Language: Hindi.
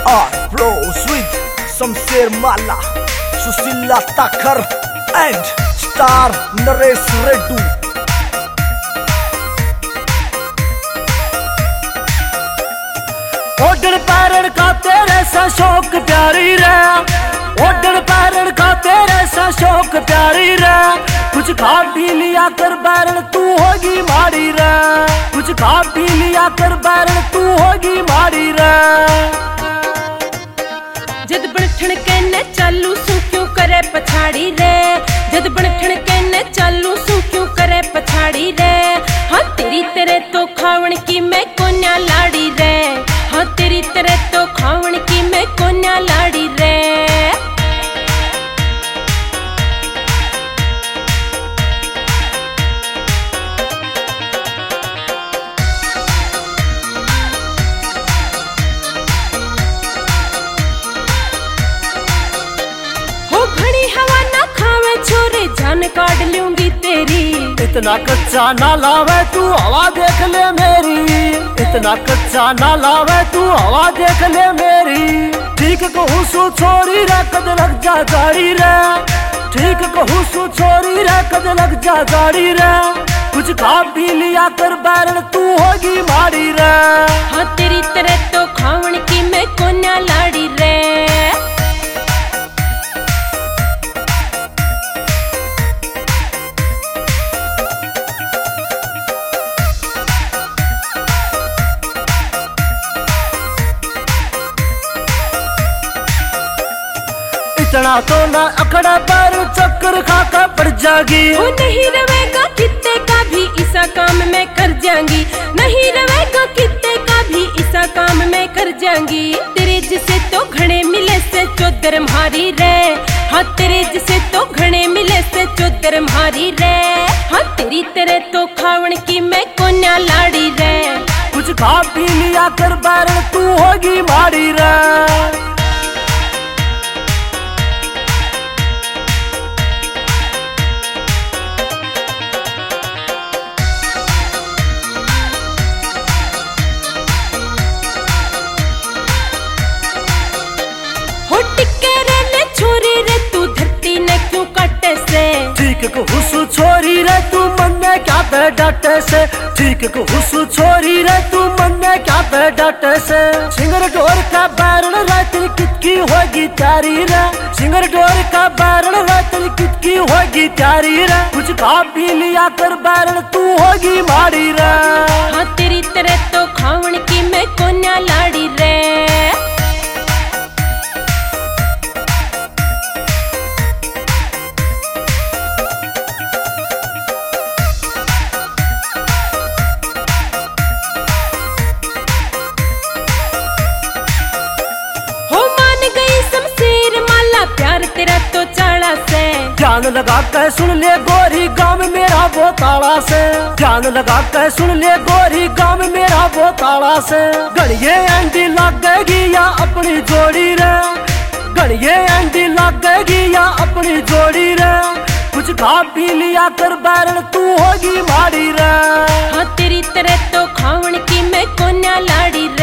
are bros with Samser Mala, Susila Takhar and Star Naresh Reddu. ओडन पैरण का तेरे सा शौक प्यारी रे, ओडन पैरण का तेरे सा शौक प्यारी रे। कुछ खा पी लिया कर बैरण तू होगी मारी रे, कुछ खा पी लिया कर बैरण तू होगी मारी रे। जद बनठण के न चालू सू क्यों करे पछाड़ी रे, जद बनठण के न चालू सू क्यों करे पछाड़ी रे। हाँ तेरी तेरे तो खावण की मैं कोन्या लाड़ी रे, हाँ तेरी तरह तो खावण की मैं कोन्या लाड़ी रे। हो घनी हवा ना खावे छोरे जान काट लूंगी तेरी। इतना कच्चा ना लावे तू हवा देख ले मेरी, इतना कच्चा ना लावे तू हवा देख ले मेरी। ठीक कहूँ सु छोरी रे कद लग जा गाड़ी रे, ठीक कहूँ सु छोरी रे कद लग जा गाड़ी रे। कुछ खा पी लिया कर बैरण तू होगी मारी रे। हाँ तेरी तरह तो खावण की मैं कोन्या लाड़ी रे। इतना तो ना अखड़ा पर चक्कर खा कर पड़ जागी। वो नहीं रवेगा कितने का भी ऐसा काम मैं कर जाऊंगी, नहीं रवेगा कितने का भी ऐसा काम मैं कर जाऊंगी। तेरे जिसे तो घने मिले से चौधर मारी रे, हाँ तेरे जिसे तो घने मिले से चौधर मारी रे। हाँ तेरी तेरे तो खावण की मैं कोन्या लाड़ी रे। कुछ खा पी लिया कर बैरण तू होगी मारी रे। ठीक कहूँ सु छोरी रे तू मन्ने क्या ते डटे से, ठीक कहूँ सु छोरी रे तू मन्ने क्या ते डटे से। सिंगर डोर का बैरण रे तेरी कितकी होगी त्यारी रे, सिंगर डोर का बैरण रे तेरी कितकी होगी त्यारी रे। कुछ खा पी लिया कर बैरण तू होगी मारी रे। हाँ तेरी तरह तो खावण की मैं कोन्या लाड़ी रे। तेरा तो चाड़ा से ध्यान लगा कर सुन ले गोरी गाँव मेरा वो ताड़ा से, ध्यान लगा कर सुन ले गोरी गाँव मेरा वो ताड़ा से। गड़िए एंडी लगेगी या अपनी जोड़ी रे, गड़िए एंडी लगेगी या अपनी जोड़ी रे। कुछ खा पी लिया कर बैरण तू होगी मारी रे। हाँ तेरी तरह तो खावण की मैं कोन्या लाड़ी